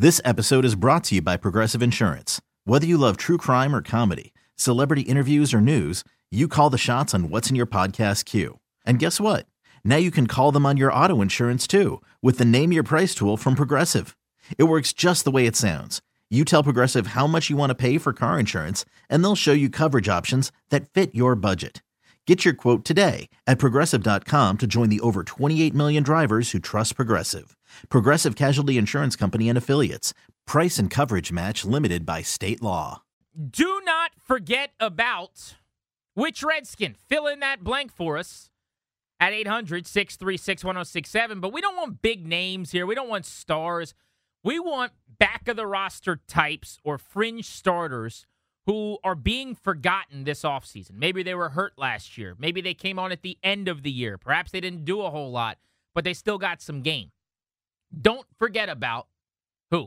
This episode is brought to you by Progressive Insurance. Whether you love true crime or comedy, celebrity interviews or news, you call the shots on what's in your podcast queue. And guess what? Now you can call them on your auto insurance too with the Name Your Price tool from Progressive. It works just the way it sounds. You tell Progressive how much you want to pay for car insurance, and they'll show you coverage options that fit your budget. Get your quote today at Progressive.com to join the over 28 million drivers who trust Progressive. Progressive Casualty Insurance Company and Affiliates. Price and coverage match limited by state law. Do not forget about which Redskin. Fill in that blank for us at 800-636-1067. But we don't want big names here. We don't want stars. We want back-of-the-roster types or fringe starters who are being forgotten this offseason. Maybe they were hurt last year. Maybe they came on at the end of the year. Perhaps they didn't do a whole lot, but they still got some game. Don't forget about who?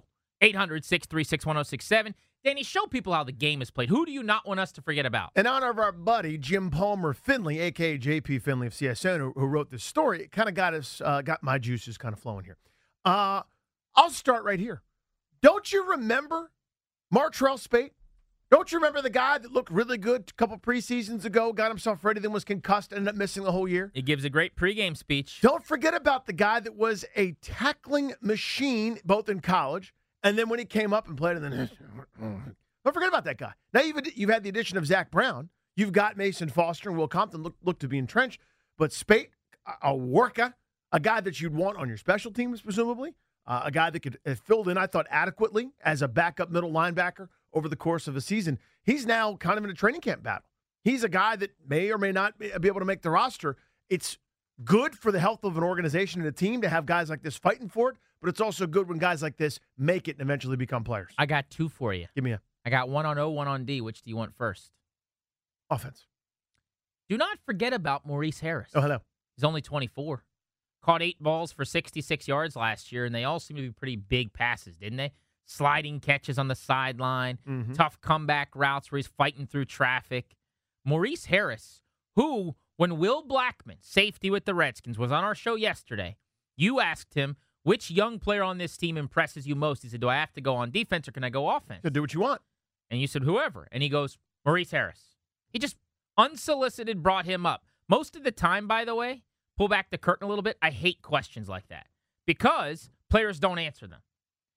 800-636-1067. Danny, show people how the game is played. Who do you not want us to forget about? In honor of our buddy, Jim Palmer Finley, a.k.a. J.P. Finley of CSN, who wrote this story, it kind of got my juices kind of flowing here. I'll start right here. Don't you remember Martrell Spate? Don't you remember the guy that looked really good a couple preseasons ago, got himself ready, then was concussed, ended up missing the whole year? He gives a great pregame speech. Don't forget about the guy that was a tackling machine, both in college, and then when he came up and played, and then don't forget about that guy. Now you've had the addition of Zach Brown. You've got Mason Foster and Will Compton look to be entrenched, but Spate, a worker, a guy that you'd want on your special teams, presumably, a guy that could have filled in, I thought, adequately as a backup middle linebacker over the course of a season. He's now kind of in a training camp battle. He's a guy that may or may not be able to make the roster. It's good for the health of an organization and a team to have guys like this fighting for it, but it's also good when guys like this make it and eventually become players. I got two for you. Give me a. I got one on O, one on D. Which do you want first? Offense. Do not forget about Maurice Harris. Oh, hello. He's only 24. Caught 8 balls for 66 yards last year, and they all seem to be pretty big passes, didn't they? Sliding catches on the sideline, tough comeback routes where he's fighting through traffic. Maurice Harris, who, when Will Blackman, safety with the Redskins, was on our show yesterday, you asked him, which young player on this team impresses you most? He said, do I have to go on defense or can I go offense? Do what you want. And you said, whoever. And he goes, Maurice Harris. He just unsolicited brought him up. Most of the time, by the way, pull back the curtain a little bit, I hate questions like that because players don't answer them.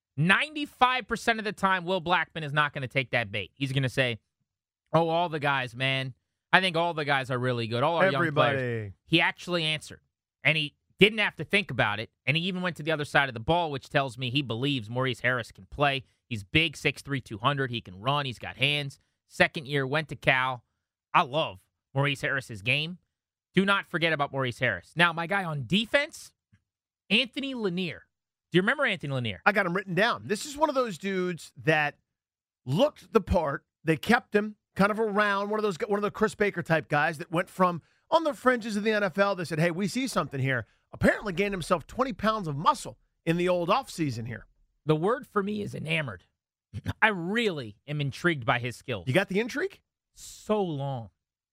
95% of the time, Will Blackman is not going to take that bait. He's going to say, oh, all the guys, man. I think all the guys are really good. All our young players. He actually answered, and he didn't have to think about it, and he even went to the other side of the ball, which tells me he believes Maurice Harris can play. He's big, 6'3", 200. He can run. He's got hands. Second year, went to Cal. I love Maurice Harris's game. Do not forget about Maurice Harris. Now, my guy on defense, Anthony Lanier. Do you remember Anthony Lanier? I got him written down. This is one of those dudes that looked the part. They kept him kind of around, one of the Chris Baker type guys that went from on the fringes of the NFL. They said, hey, we see something here. Apparently gained himself 20 pounds of muscle in the old offseason here. The word for me is enamored. I really am intrigued by his skills. You got the intrigue? So long.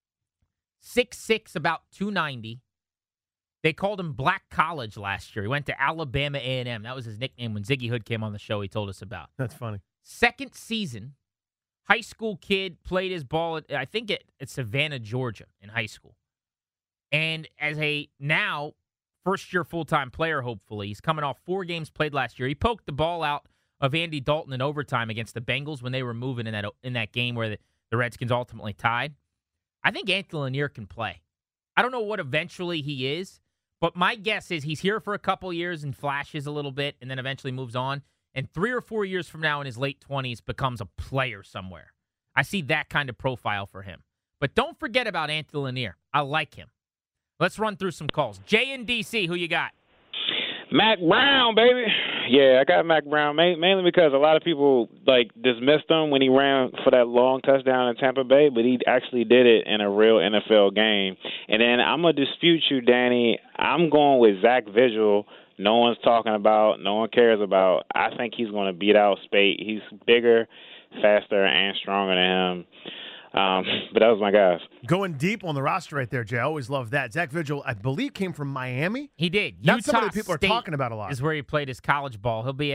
6'6", about 290. They called him Black College last year. He went to Alabama A&M. That was his nickname when Ziggy Hood came on the show he told us about. That's funny. Second season, high school kid, played his ball at, I think, at Savannah, Georgia in high school. And as a now first-year full-time player, hopefully, he's coming off 4 games played last year. He poked the ball out of Andy Dalton in overtime against the Bengals when they were moving in that game where the Redskins ultimately tied. I think Anthony Lanier can play. I don't know what eventually he is, but my guess is he's here for a couple years and flashes a little bit and then eventually moves on. And 3 or 4 years from now in his late 20s becomes a player somewhere. I see that kind of profile for him. But don't forget about Anthony Lanier. I like him. Let's run through some calls. Jay in D.C., who you got? Mac Brown, baby. Yeah, I got Mac Brown mainly because a lot of people dismissed him when he ran for that long touchdown in Tampa Bay, but he actually did it in a real NFL game. And then I'm going to dispute you, Danny. I'm going with Zach Vigil. No one's talking about, no one cares about. I think he's going to beat out Spate. He's bigger, faster, and stronger than him. But that was my guys. Going deep on the roster right there, Jay. I always love that. Zach Vigil, I believe, came from Miami. He did. That's Utah somebody people State are talking about a lot. Is where he played his college ball. He'll be at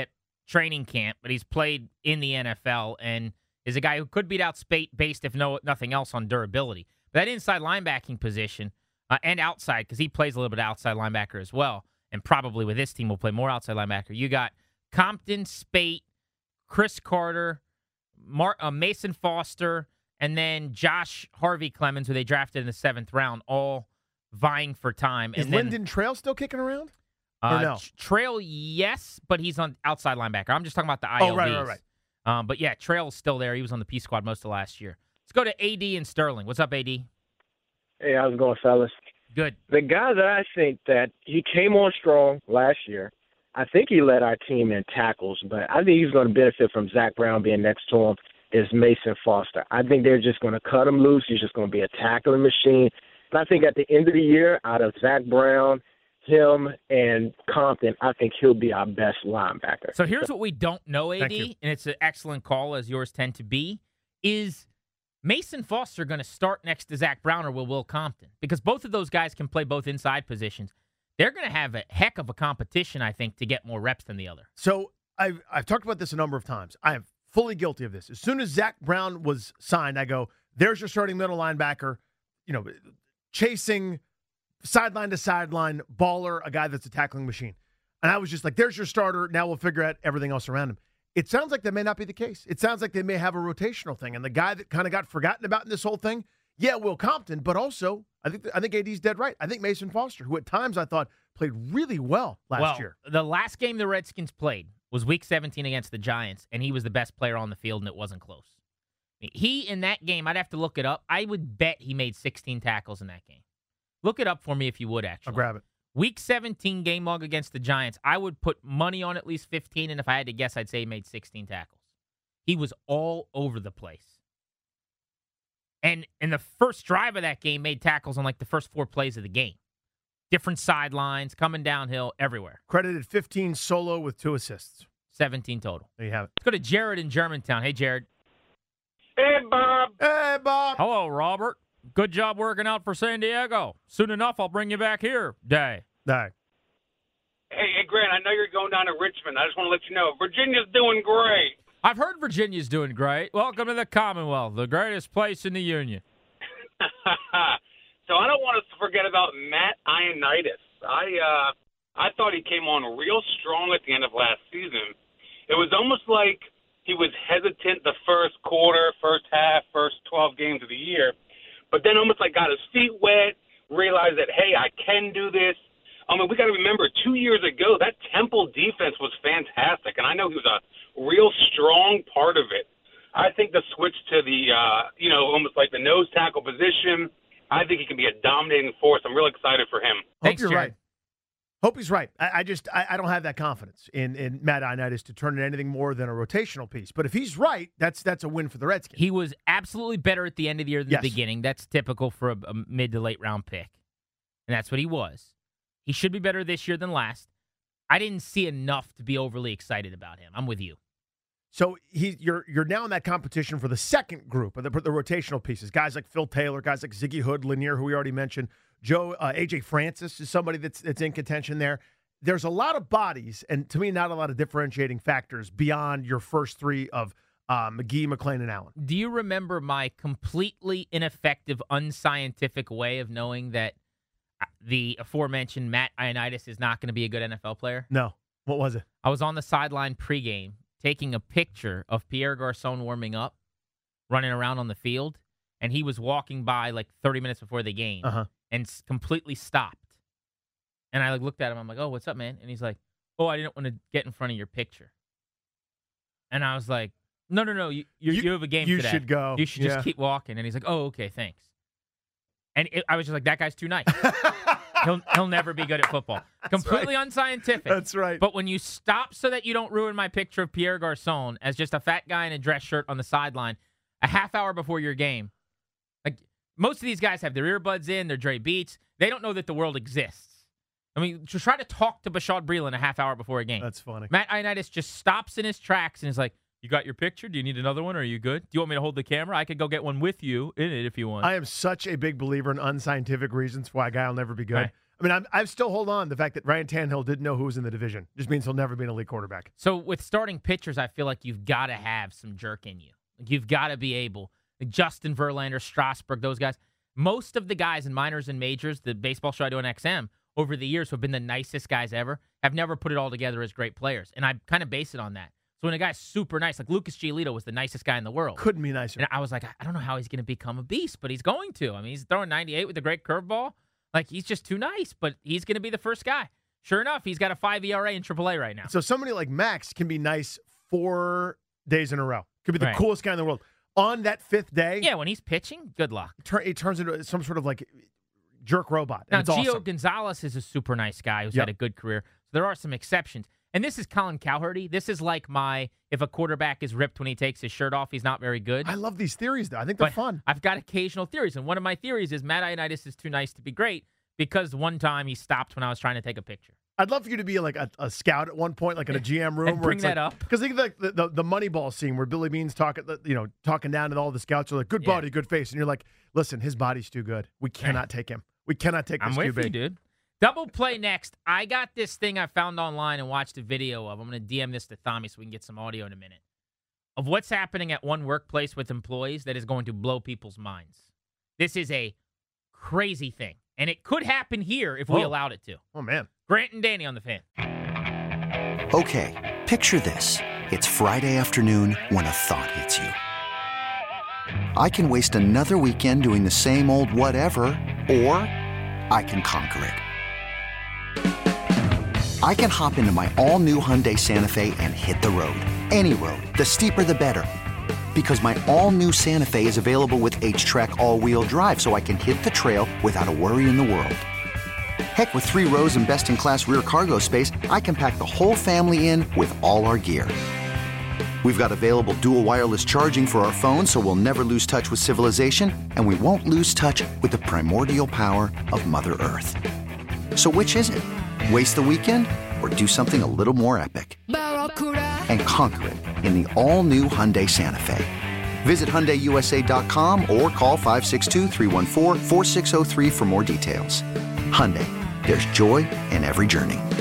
training camp, but he's played in the NFL and is a guy who could beat out Spate based, if nothing else, on durability. But that inside linebacking position and outside, because he plays a little bit of outside linebacker as well, and probably with this team will play more outside linebacker. You got Compton, Spate, Chris Carter, Mason Foster, and then Josh Harvey Clemens, who they drafted in the 7th round, all vying for time. Is and then, Lyndon Trail still kicking around? Or no? Trail, yes, but he's on outside linebacker. I'm just talking about the ILBs. Oh, right. But yeah, Trail's still there. He was on the P squad most of last year. Let's go to AD and Sterling. What's up, AD? Hey, how's it going, fellas? Good. The guy that I think that he came on strong last year, I think he led our team in tackles, but I think he's going to benefit from Zach Brown being next to him, is Mason Foster. I think they're just going to cut him loose. He's just going to be a tackling machine. And I think at the end of the year, out of Zach Brown, him, and Compton, I think he'll be our best linebacker. So here's what we don't know, AD, Thank you. and it's an excellent call, as yours tend to be, is Mason Foster going to start next to Zach Brown or Will Compton? Because both of those guys can play both inside positions. They're going to have a heck of a competition, I think, to get more reps than the other. So I've talked about this a number of times. I am fully guilty of this. As soon as Zach Brown was signed, I go, there's your starting middle linebacker, chasing sideline to sideline, baller, a guy that's a tackling machine. And I was just like, there's your starter. Now we'll figure out everything else around him. It sounds like that may not be the case. It sounds like they may have a rotational thing. And the guy that kind of got forgotten about in this whole thing, yeah, Will Compton, but also I think AD's dead right. I think Mason Foster, who at times I thought played really well last year. The last game the Redskins played was Week 17 against the Giants, and he was the best player on the field, and it wasn't close. He, in that game, I'd have to look it up. I would bet he made 16 tackles in that game. Look it up for me if you would, actually. I'll grab it. Week 17 game log against the Giants, I would put money on at least 15, and if I had to guess, I'd say he made 16 tackles. He was all over the place. And in the first drive of that game, made tackles on like the first 4 plays of the game. Different sidelines, coming downhill, everywhere. Credited 15 solo with 2 assists. 17 total. There you have it. Let's go to Jared in Germantown. Hey, Jared. Hey, Bob. Hey, Bob. Hello, Robert. Good job working out for San Diego. Soon enough, I'll bring you back here. Day. Hey, Grant, I know you're going down to Richmond. I just want to let you know, Virginia's doing great. I've heard Virginia's doing great. Welcome to the Commonwealth, the greatest place in the Union. So I don't want us to forget about Matt Ioannidis. I thought he came on real strong at the end of last season. It was almost like he was hesitant the first quarter, first half, first 12 games of the year, but then almost like got his feet wet, realized that, hey, I can do this. I mean, we got to remember 2 years ago, that Temple defense was fantastic, and I know he was a real strong part of it. I think the switch to the, almost like the nose tackle position, I think he can be a dominating force. I'm really excited for him. Thanks, Hope you're Jared. right. Hope he's right. I don't have that confidence in Matt Ioannidis to turn it anything more than a rotational piece. But if he's right, that's a win for the Redskins. He was absolutely better at the end of the year than Yes. the beginning. That's typical for a mid to late round pick. And that's what he was. He should be better this year than last. I didn't see enough to be overly excited about him. I'm with you. So you're now in that competition for the second group of the rotational pieces. Guys like Phil Taylor, guys like Ziggy Hood, Lanier, who we already mentioned. AJ Francis is somebody that's in contention there. There's a lot of bodies, and to me, not a lot of differentiating factors beyond your first 3 of McGee, McClain, and Allen. Do you remember my completely ineffective, unscientific way of knowing that the aforementioned Matt Ioannidis is not going to be a good NFL player? No. What was it? I was on the sideline pregame taking a picture of Pierre Garçon warming up, running around on the field, and he was walking by like 30 minutes before the game and completely stopped. And I looked at him. I'm like, "Oh, what's up, man?" And he's like, "Oh, I didn't want to get in front of your picture." And I was like, No. You have a game you today. You should go. You should just keep walking." And he's like, "Oh, okay, thanks." And I was just like, that guy's too nice. He'll never be good at football. Completely unscientific. That's right. But when you stop so that you don't ruin my picture of Pierre Garçon as just a fat guy in a dress shirt on the sideline a half hour before your game, like most of these guys have their earbuds in, their Dre Beats. They don't know that the world exists. I mean, to try to talk to Bashaud Breeland a half hour before a game. That's funny. Matt Ioannidis just stops in his tracks and is like, "You got your picture? Do you need another one? Are you good? Do you want me to hold the camera? I could go get one with you in it if you want." I am such a big believer in unscientific reasons why a guy will never be good. Right. I mean, I still hold on to the fact that Ryan Tannehill didn't know who was in the division. Just means he'll never be an elite quarterback. So with starting pitchers, I feel like you've got to have some jerk in you. Like you've got to be able. Like Justin Verlander, Strasburg, those guys. Most of the guys in minors and majors, the baseball show I do on XM, over the years who have been the nicest guys ever, have never put it all together as great players. And I kind of base it on that. So when a guy's super nice, like Lucas Giolito was the nicest guy in the world. Couldn't be nicer. And I was like, I don't know how he's going to become a beast, but he's going to. I mean, he's throwing 98 with a great curveball. Like, he's just too nice, but he's going to be the first guy. Sure enough, he's got a 5 ERA in AAA right now. So somebody like Max can be nice 4 days in a row. Could be the coolest guy in the world. On that 5th day. Yeah, when he's pitching, good luck. It turns into some sort of like jerk robot. Now, it's Gio awesome. Gonzalez is a super nice guy who's had a good career. So there are some exceptions. And this is Colin Cowherd. This is like if a quarterback is ripped when he takes his shirt off, he's not very good. I love these theories, though. I think they're fun. I've got occasional theories. And one of my theories is Matt Ioannidis is too nice to be great because one time he stopped when I was trying to take a picture. I'd love for you to be like a scout at one point, like in a GM room. And bring that up. Because think of like the Moneyball scene where Billy Bean's talking down to all the scouts are like, good body, good face. And you're like, listen, his body's too good. We cannot take him. We cannot take this QB. I'm with you, dude. Double play next. I got this thing I found online and watched a video of. I'm going to DM this to Tommy so we can get some audio in a minute. Of what's happening at one workplace with employees that is going to blow people's minds. This is a crazy thing. And it could happen here if we allowed it to. Oh, man. Grant and Danny on the Fan. Okay, picture this. It's Friday afternoon when a thought hits you. I can waste another weekend doing the same old whatever, or I can conquer it. I can hop into my all-new Hyundai Santa Fe and hit the road. Any road. The steeper, the better. Because my all-new Santa Fe is available with H-Track all-wheel drive, so I can hit the trail without a worry in the world. Heck, with 3 rows and best-in-class rear cargo space, I can pack the whole family in with all our gear. We've got available dual wireless charging for our phones, so we'll never lose touch with civilization, and we won't lose touch with the primordial power of Mother Earth. So which is it? Waste the weekend or do something a little more epic? And conquer it in the all-new Hyundai Santa Fe. Visit HyundaiUSA.com or call 562-314-4603 for more details. Hyundai, there's joy in every journey.